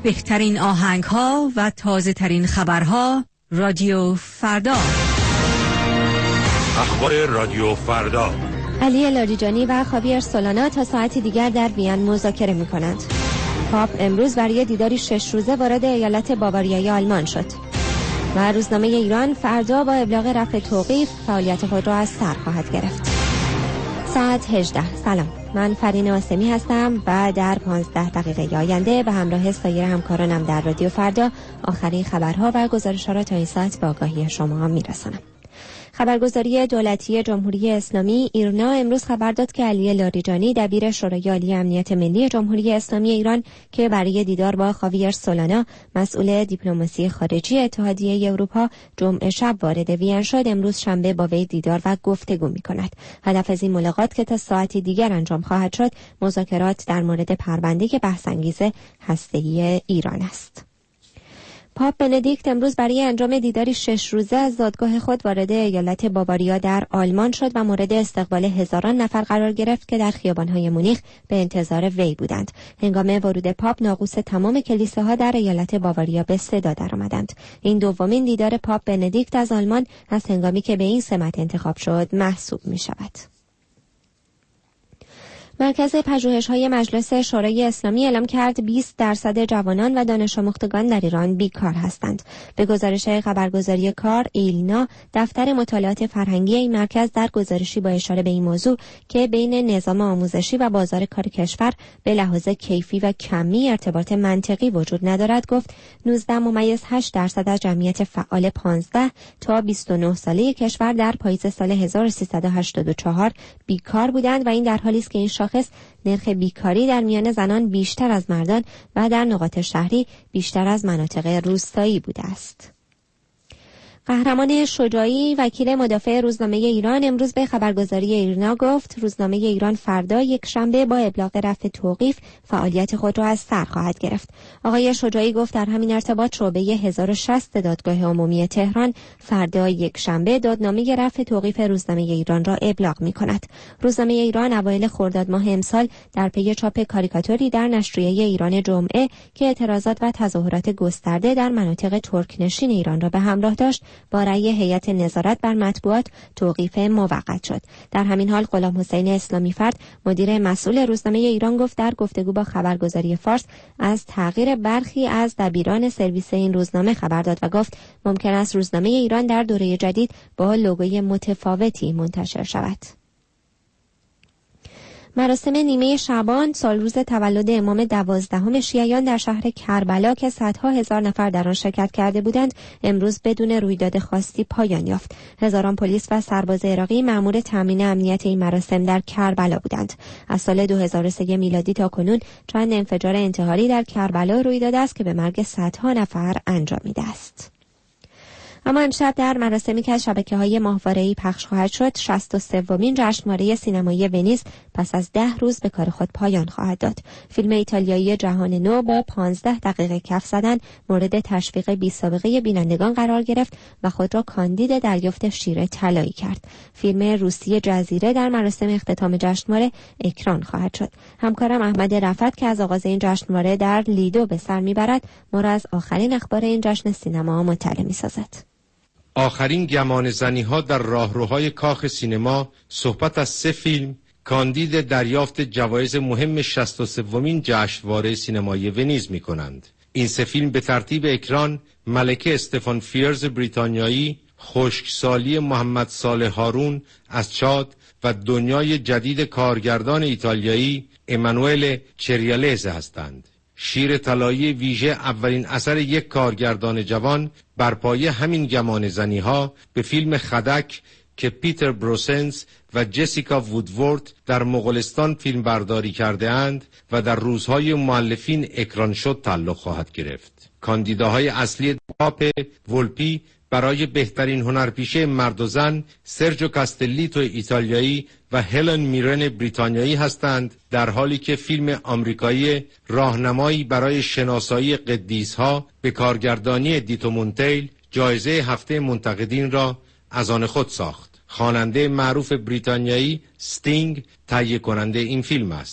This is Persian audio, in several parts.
بهترین آهنگ‌ها و تازه‌ترین خبرها. رادیو فردا. اخبار رادیو فردا. علی لاریجانی و خاویر سولانا تا ساعتی دیگر در وین مذاکره می‌کنند. پاپ امروز برای دیداری 6 روزه وارد ایالت باواریای آلمان شد. و روزنامه ایران فردا با ابلاغ رفع توقیف فعالیت خود را از سر خواهد گرفت. ساعت 18. سلام، من فرین آسمی هستم و در 15 دقیقه آینده به همراه سایر همکارانم در رادیو فردا آخرین خبرها و گزارش‌ها را تا این ساعت به آگاهی شما میرسانم. خبرگزاری دولتی جمهوری اسلامی ایرنا امروز خبر داد که علی لاریجانی دبیر شورای عالی امنیت ملی جمهوری اسلامی ایران که برای دیدار با خاویر سولانا مسئول دیپلماسی خارجی اتحادیه اروپا جمعه شب وارد وین شد، امروز شنبه با وی دیدار و گفتگو می‌کند. هدف از این ملاقات که تا ساعتی دیگر انجام خواهد شد مذاکرات در مورد پرونده بحث‌انگیز هسته‌ای ایران است. پاپ بندیکت امروز برای انجام دیداری 6 روزه از دادگاه خود وارد ایالت باواریا در آلمان شد و مورد استقبال هزاران نفر قرار گرفت که در خیابان‌های مونیخ به انتظار وی بودند. هنگام ورود پاپ ناقوس تمام کلیساها در ایالت باواریا به صدا درآمدند. این دومین دیدار پاپ بندیکت از آلمان از هنگامی که به این سمت انتخاب شد محسوب می‌شود. مرکز پژوهش‌های مجلس شورای اسلامی اعلام کرد 20% جوانان و دانش آموختگان در ایران بیکار هستند. به گزارش خبرگزاری کار ایلنا، دفتر مطالعات فرهنگی این مرکز در گزارشی با اشاره به این موضوع که بین نظام آموزشی و بازار کار کشور به لحاظ کیفی و کمی ارتباط منطقی وجود ندارد گفت 19.8% از جمعیت فعال 15 تا 29 ساله کشور در پاییز سال 1384 بیکار بودند و این در حالی است که این شاخص نرخ بیکاری در میان زنان بیشتر از مردان و در نقاط شهری بیشتر از مناطق روستایی بوده است. قهرمان شجاعی وکیل مدافع روزنامه ایران امروز به خبرگزاری ایرنا گفت روزنامه ایران فردا یک شنبه با ابلاغ رفع توقیف فعالیت خود را از سر خواهد گرفت. آقای شجاعی گفت در همین ارتباط شعبه 1060 دادگاه عمومی تهران فردا یک شنبه دادنامه رفع توقیف روزنامه ایران را ابلاغ می‌کند. روزنامه ایران اوایل خرداد ماه امسال در پی چاپ کاریکاتوری در نشریه ایران جمعه که اعتراضات و تظاهرات گسترده در مناطق ترک‌نشین ایران را به همراه داشت با رأی هیئت نظارت بر مطبوعات توقیف موقت شد. در همین حال غلام حسین اسلامی فرد مدیر مسئول روزنامه ایران گفت در گفتگو با خبرگزاری فارس از تغییر برخی از دبیران سرویس این روزنامه خبر داد و گفت ممکن است روزنامه ایران در دوره جدید با لوگوی متفاوتی منتشر شود. مراسم نیمه شعبان سالروز تولد امام 12 شیعیان در شهر کربلا که صدها هزار نفر در آن شرکت کرده بودند امروز بدون رویداد خاصی پایان یافت. هزاران پلیس و سرباز عراقی مأمور تامین امنیت این مراسم در کربلا بودند. از سال 2003 میلادی تا کنون چند انفجار انتحاری در کربلا روی داده است که به مرگ صدها نفر انجامیده است. اما امشب در مراسمی که از شبکه‌های ماهواره‌ای پخش خواهد شد 63مین جشنواره سینمایی ونیز پس از 10 روز به کار خود پایان خواهد داد. فیلم ایتالیایی جهان نو با 15 دقیقه کف زدن مورد تشویق بی‌سابقه بینندگان قرار گرفت و خود را کاندید دریافت شیر طلایی کرد. فیلم روسی جزیره در مراسم اختتام جشنواره اکران خواهد شد. همکارم احمد رفعت که از آغاز این جشنواره در لیدو به سر میبرد ما را از آخرین اخبار این جشن سینما مطلع می‌سازد. آخرین گمانه‌زنی‌ها در راهروهای کاخ سینما صحبت از 3 فیلم کاندید دریافت جوایز مهم 63مین جشنواره سینمایی ونیز می‌کنند. این 3 فیلم به ترتیب اکران ملکه استفان فیرز بریتانیایی، خشکسالی محمد صالح هارون از چاد و دنیای جدید کارگردان ایتالیایی امانوئل چریالزه هستند. شیر طلایی ویژه اولین اثر یک کارگردان جوان بر پایه همین گمانه‌زنی‌ها به فیلم خدک که پیتر بروسنز و جسیکا وودورد در مغولستان فیلم برداری کرده اند و در روزهای مؤلفین اکران شد تعلق خواهد گرفت. کاندیداهای اصلی پاپ ولپی برای بهترین هنرپیشه مرد و زن سرجو کاستلیتو ایتالیایی و هلن میرن بریتانیایی هستند، در حالی که فیلم آمریکایی راهنمایی برای شناسایی قدیس‌ها به کارگردانی دیتو مونتیل جایزه هفته منتقدین را از آن خود ساخت. خواننده معروف بریتانیایی ستینگ تهیه کننده این فیلم است.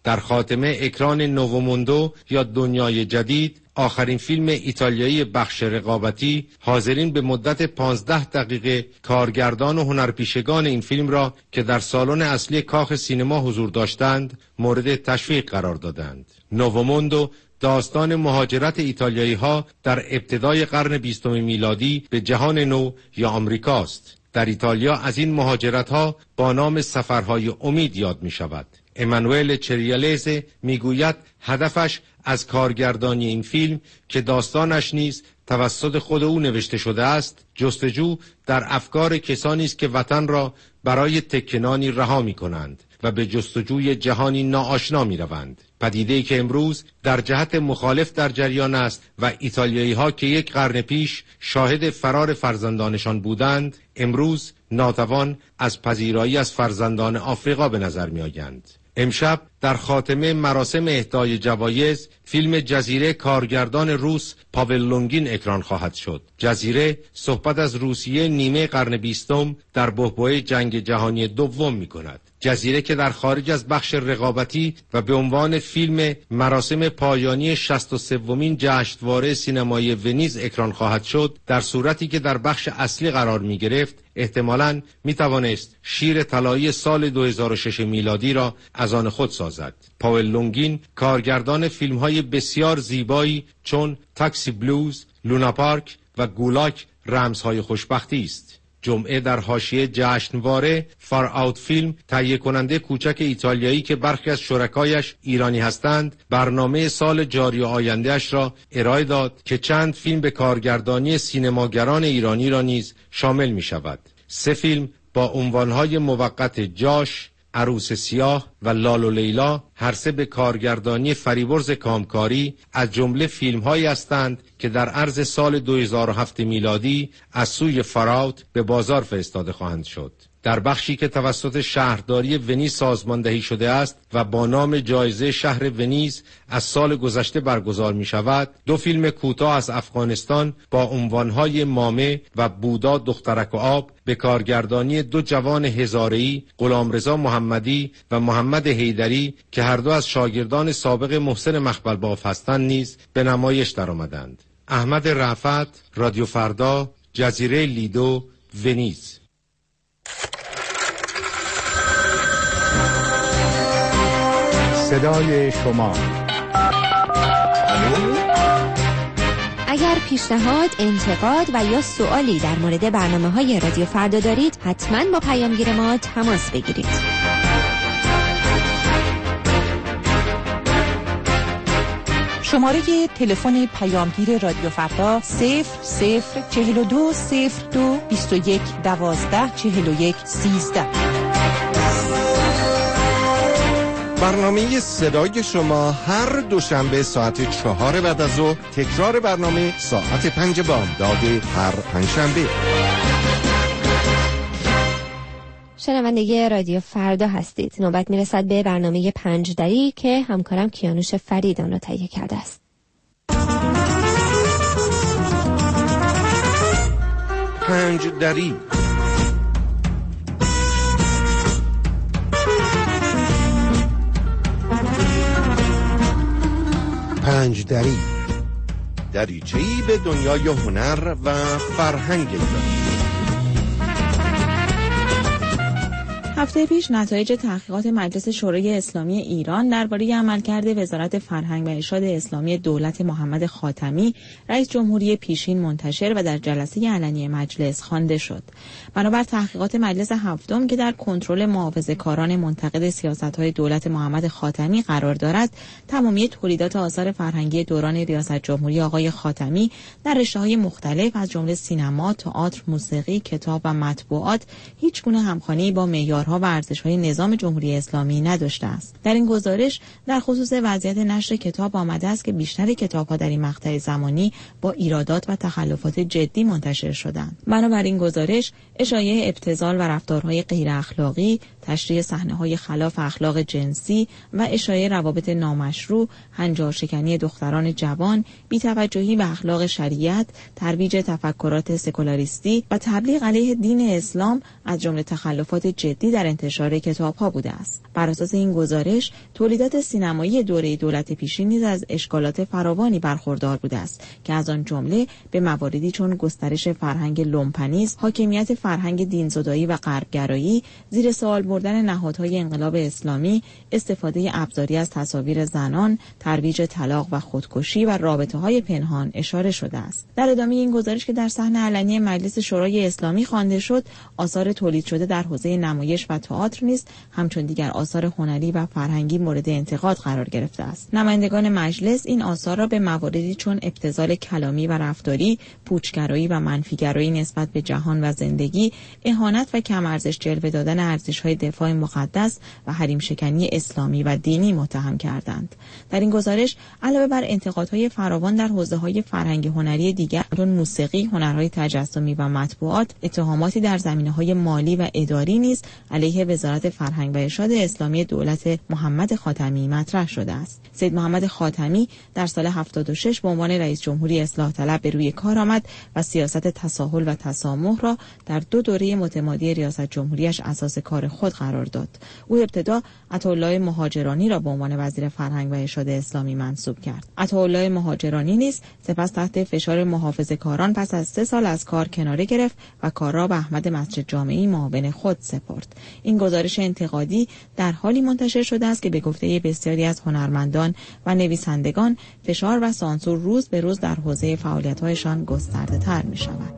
در خاتمه اکران نووموندو یا دنیای جدید، آخرین فیلم ایتالیایی بخش رقابتی، حاضرین به مدت 15 دقیقه کارگردان و هنرپیشگان این فیلم را که در سالن اصلی کاخ سینما حضور داشتند مورد تشویق قرار دادند. نووموندو داستان مهاجرت ایتالیایی ها در ابتدای قرن 20 میلادی به جهان نو یا آمریکاست. در ایتالیا از این مهاجرت ها با نام سفرهای امید یاد می شود. امانوئل چریالزه می گوید هدفش از کارگردانی این فیلم که داستانش نیز توسط خود او نوشته شده است، جستجو در افکار کسانی است که وطن را برای تکنانی رها می کنند و به جستجوی جهانی ناآشنا می روند. پدیده‌ای که امروز در جهت مخالف در جریان است و ایتالیایی ها که یک قرن پیش شاهد فرار فرزندانشان بودند، امروز ناتوان از پذیرایی از فرزندان آفریقا به نظر می آیند. امشب در خاتمه مراسم اهدای جوایز فیلم جزیره کارگردان روس پاول لونگین اکران خواهد شد. جزیره صحبت از روسیه نیمه قرن 20 در بحبوحه جنگ جهانی دوم می کند. جزیره که در خارج از بخش رقابتی و به عنوان فیلم مراسم پایانی 63مین جشنواره سینمایی ونیز اکران خواهد شد، در صورتی که در بخش اصلی قرار می گرفت احتمالاً می توانست شیر طلایی سال 2006 میلادی را از آن خود سازد. پاول لونگین کارگردان فیلم‌های بسیار زیبایی چون تاکسی بلوز، لونا پارک و گولاک رمزهای خوشبختی است. جمعه در حاشیه جشنواره فار اوت فیلم، تهیه کننده کوچک ایتالیایی که برخی از شرکایش ایرانی هستند، برنامه سال جاری و آینده‌اش را ارائه داد که چند فیلم به کارگردانی سینماگران ایرانی را نیز شامل می شود. 3 فیلم با عنوانهای موقت جاش، عروس سیاه و لال و لیلا، هر سه به کارگردانی فریبرز کامکاری، از جمله فیلم‌هایی هستند که در عرض سال 2007 میلادی از سوی فراوت به بازار فرستاده خواهند شد. در بخشی که توسط شهرداری ونیز سازماندهی شده است و با نام جایزه شهر ونیز از سال گذشته برگزار می شود، 2 فیلم کوتاه از افغانستان با عنوانهای مامه و بودا دخترک و آب به کارگردانی 2 جوان هزاره‌ای، غلامرضا محمدی و محمد حیدری که هر دو از شاگردان سابق محسن مخبلباف هستند نیز به نمایش درآمدند. احمد رفعت، رادیو فردا، جزیره لیدو، ونیز. صدای شما. اگر پیشنهاد، انتقاد و یا سوالی در مورد برنامه‌های رادیو فردا دارید، حتما با پیامگیر ما تماس بگیرید. شماره تلفن پیامگیر رادیو فردا 00420221124113. برنامه صدای شما هر دوشنبه ساعت 4 بعد از ظهر، تکرار برنامه ساعت 5 بامداد هر پنجشنبه. شنونده رادیو فردا هستید. نوبت میرسد به برنامه 5 دری که همکارم کیانوش فرید آن را تهیه کرده است. 5 دری. پنج دری، دریچه‌ای به دنیای هنر و فرهنگ ایران. هفته پیش نتایج تحقیقات مجلس شورای اسلامی ایران درباره عملکرد وزارت فرهنگ و ارشاد اسلامی دولت محمد خاتمی رئیس جمهوری پیشین منتشر و در جلسه علنی مجلس خوانده شد. بنابر تحقیقات مجلس هفتم که در کنترل محافظه‌کاران منتقد سیاست‌های دولت محمد خاتمی قرار دارد، تمامی تولیدات آثار فرهنگی دوران ریاست جمهوری آقای خاتمی در رشته‌های مختلف از جمله سینما، تئاتر، موسیقی، کتاب و مطبوعات هیچگونه همخوانی با معیارها و ارزش‌های نظام جمهوری اسلامی نداشته است. در این گزارش در خصوص وضعیت نشر کتاب آمده است که بیشتر کتاب‌ها در این مقطع زمانی با ایرادات و تخلفات جدی منتشر شدند. بنابراین گزارش اشاعه ابتذال و رفتارهای غیر اخلاقی، تشریح صحنه‌های خلاف اخلاق جنسی و اشاعه روابط نامشروع، هنجارشکنی دختران جوان، بی‌توجهی به اخلاق شریعت، ترویج تفکرات سکولاریستی و تبلیغ علیه دین اسلام از جمله تخلفات جدی در انتشار کتاب‌ها بوده است. بر اساس این گزارش، تولیدات سینمایی دوره دولت پیشین نیز از اشکالات فراوانی برخوردار بوده است که از آن جمله به مواردی چون گسترش فرهنگ لومپنیسم، حاکمیت فرهنگ دینزدایی و غربگرایی، زیر سوال بردن نهادهای انقلاب اسلامی، استفاده ابزاری از تصاویر زنان، ترویج طلاق و خودکشی و رابطه‌های پنهان اشاره شده است. در ادامه این گزارش که در صحن علنی مجلس شورای اسلامی خوانده شد، آثار تولید شده در حوزه نمایش و تئاتر نیز همچون دیگر آثار هنری و فرهنگی مورد انتقاد قرار گرفته است. نمایندگان مجلس این آثار را به مواردی چون ابتذال کلامی و رفتاری، پوچگرایی و منفیگرایی نسبت به جهان و زندگی، اهانت و کم ارزش جلوه دادن ارزش‌های دفاع مقدس و حریم شکنی اسلامی و دینی متهم کردند. در این گزارش علاوه بر انتقادهای فراوان در حوزه‌های فرهنگی هنری دیگر چون موسیقی، هنرهای تجسمی و مطبوعات، اتهاماتی در زمینه‌های مالی و اداری نیز علیه وزارت فرهنگ و ارشاد اسلامی دولت محمد خاتمی مطرح شده است. سید محمد خاتمی در سال 76 به عنوان رئیس جمهوری اصلاح طلب به روی کار آمد و سیاست تساهل و تسامح را در 2 دوره متمادی ریاست جمهوریش اساس کار خود قرار داد. او ابتدا عطاالله مهاجرانی را به عنوان وزیر فرهنگ و ارشاد اسلامی منصوب کرد. عطاالله مهاجرانی نیز سپس تحت فشار محافظه‌کاران پس از 3 سال از کار کناره گرفت و کار را به احمد مسجد جامعی معاون خود سپرد. این گزارش انتقادی در حالی منتشر شده است که به گفته بسیاری از هنرمندان و نویسندگان فشار و سانسور روز به روز در حوزه فعالیت‌هایشان گسترده‌تر می‌شود.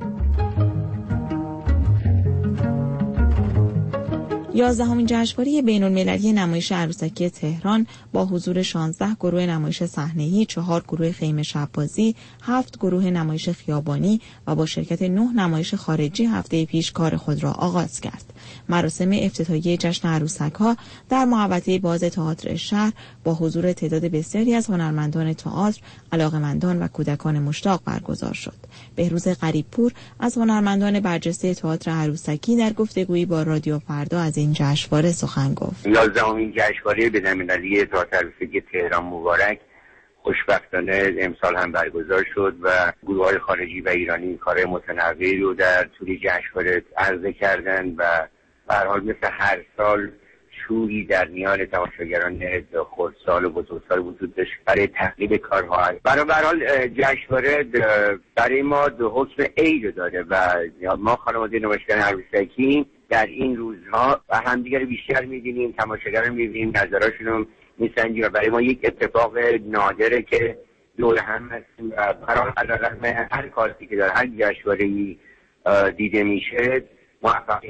11مین جشنواره بین‌المللی نمایش عروسکی تهران با حضور 16 گروه نمایش صحنه‌ای، 4 گروه خیمه شب‌بازی، 7 گروه نمایش خیابانی و با شرکت 9 نمایش خارجی هفته پیش کار خود را آغاز کرد. مراسم افتتاحیه جشن عروسک‌ها در محوطه باز تئاتر شهر با حضور تعداد بسیاری از هنرمندان تئاتر، علاقه‌مندان و کودکان مشتاق برگزار شد. بهروز غریب‌پور از هنرمندان برجسته تئاتر عروسکی در گفتگویی با رادیو فردا از این جشنواره سخن گفت. 11مین جشنواره بین‌المللی تئاتر عروسکی تهران مبارک خوشبختانه امسال هم برگزار شد و گروه‌های خارجی و ایرانی کارهای متنوعی رو در طول جشنواره عرضه کردند و به هر حال مثل هر سال شوری در میان تماشاگران خردسال و بزرگسال وجود داشت برای تقلیب کارها. برای به هر حال جشنواره برای ما حکم عید داره و ما خانواده نمایشگر عروسکی در این روزها و همدیگر بیشتر می‌بینیم، تماشاگران می‌بینیم، نظراشون رو می‌سنجیم و برای ما یک اتفاق نادره که دور هم هستیم و برای علیرغم هر کاری که در هر جشنواره‌ای دیده میشه موفقیت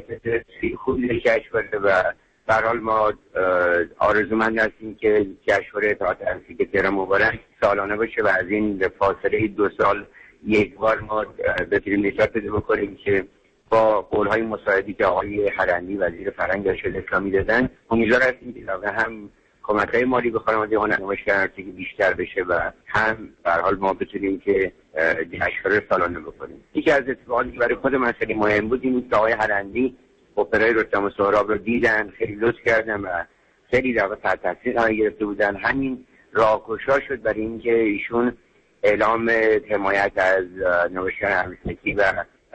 خوبی جشنواره و به هر حال ما آرزومند هستیم که جشنواره تئاتر عروسکی تهران مبارک سالانه باشه و از این فاصله 2 سال یک بار ما بتونیم نشاط پیدا بکنیم که با قول‌های مساعدی که آقای حرندی وزیر فرهنگ و ارشاد اسلامی دادن امیدوار هستیم که هم کمک‌های مالی به خانواده نمایشگر عروسکی بیشتر بشه و هم به هر حال ما بتونیم که جشنواره سالانه بکنیم. یکی از اتفاقاتی که برای خود من خیلی مهم بود این بود که آقای حرندی اپرای رستم و سهراب رو دیدن، خیلی لطف کردن و خیلی در واقع تحت تاثیر قرار گرفته بودن. همین راهگشا شد برای اینکه ایشون اعلام حمایت از نمایشگر عروسکی و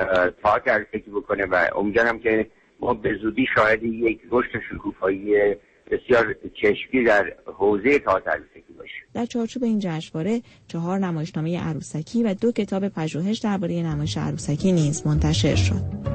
تئاتر عروسکی بکنه و امیدوارم که ما به زودی شاهد یک رشد شکوفایی بسیار چشمی در حوزه تئاتر عروسکی باشیم. در چارچوب این جشنواره 4 نمایشنامه عروسکی و 2 کتاب پژوهش درباره نمایش عروسکی نیز منتشر شد.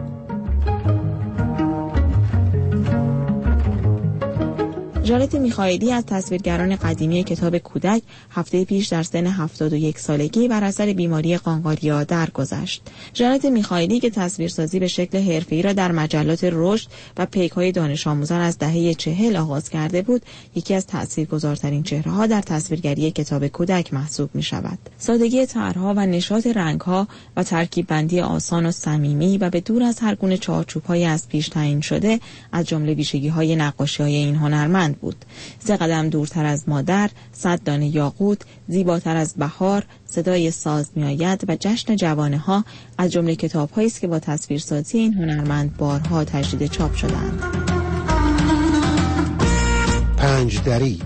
ژانت میخائیلی از تصویرگران قدیمی کتاب کودک هفته پیش در سن 71 سالگی بر اثر بیماری قانقاریا درگذشت. ژانت میخائیلی که تصویرسازی به شکل حرفه‌ای را در مجلات رشد و پیک‌های دانش آموزان از دهه 40 آغاز کرده بود، یکی از تاثیرگذارترین چهره‌ها در تصویرگری کتاب کودک محسوب می‌شود. سادگی طرح‌ها و نشاط رنگ‌ها و ترکیب بندی آسان و صمیمی و به دور از هر گونه چارچوب‌های از پیش تعیین شده از جمله ویژگی‌های نقاشی‌های این هنرمند بود. 3 قدم دورتر از مادر، 100 دانه یاقوت، زیباتر از بهار، صدای ساز میآید و جشن جوانه‌ها از جمله کتاب‌هایی است که با تصویرسازی این هنرمند بارها تجدید چاپ شدند. 5 دری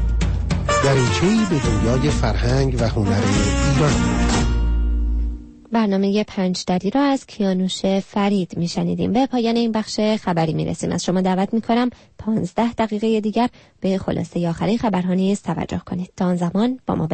دریچه‌ای به دنیای فرهنگ و هنر ایران. برنامه 5 دری را از کیانوش فرید میشنیدیم. به پایان این بخش خبری میرسیم. از شما دعوت میکنم 15 دقیقه دیگر به خلاصه آخرین خبرها نیز توجه کنید. تا آن زمان با ما